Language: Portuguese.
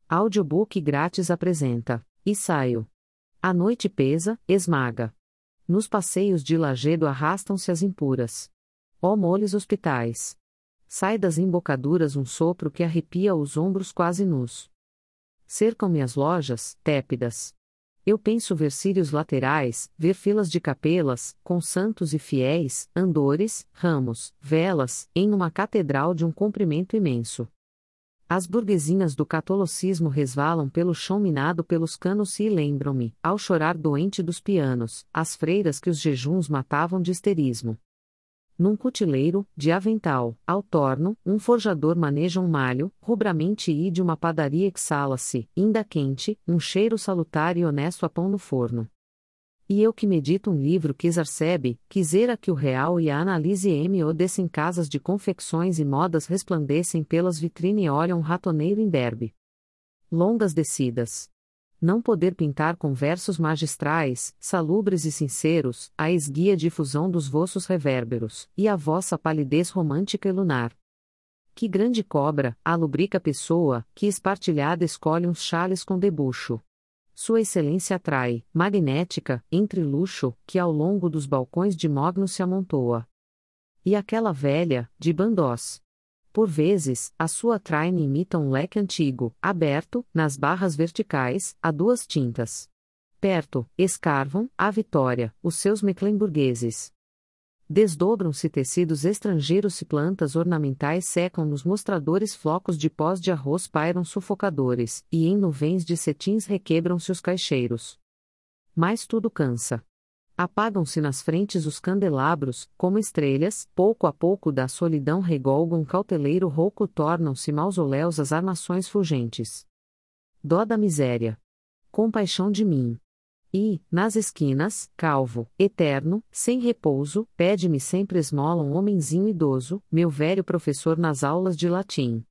Audiobook grátis apresenta, e saio. A noite pesa, esmaga. Nos passeios de Lajedo arrastam-se as impuras. Ó moles hospitais! Sai das embocaduras um sopro que arrepia os ombros quase nus. Cercam-me as lojas, tépidas. Eu penso ver círios laterais, ver filas de capelas, com santos e fiéis, andores, ramos, velas, em uma catedral de um comprimento imenso. As burguesinhas do catolicismo resvalam pelo chão minado pelos canos e lembram-me, ao chorar doente dos pianos, as freiras que os jejuns matavam de histerismo. Num cutileiro, de avental, ao torno, um forjador maneja um malho, rubramente e de uma padaria exala-se, ainda quente, um cheiro salutar e honesto a pão no forno. E eu que medito um livro que exarcebe, quisera que o real e a análise me descem casas de confecções e modas resplandecem pelas vitrine e olham um ratoneiro imberbe. Longas descidas. Não poder pintar com versos magistrais, salubres e sinceros, a esguia difusão dos vossos revérberos, e a vossa palidez romântica e lunar. Que grande cobra, a lubrica pessoa, que espartilhada escolhe uns chales com debuxo. Sua excelência atrai, magnética, entre luxo, que ao longo dos balcões de mogno se amontoa. E aquela velha, de bandós. Por vezes, a sua traine imita um leque antigo, aberto, nas barras verticais, a duas tintas. Perto, escarvam, a Vitória, os seus mecklenburgueses. Desdobram-se tecidos estrangeiros e plantas ornamentais secam nos mostradores flocos de pós de arroz pairam sufocadores, e em nuvens de cetins requebram-se os caixeiros. Mas tudo cansa. Apagam-se nas frentes os candelabros, como estrelas, pouco a pouco da solidão regolga um cauteleiro rouco tornam-se mausoléus as armações fulgentes. Dó da miséria. Compaixão de mim. E, nas esquinas, calvo, eterno, sem repouso, pede-me sempre esmola um homenzinho idoso, meu velho professor nas aulas de latim.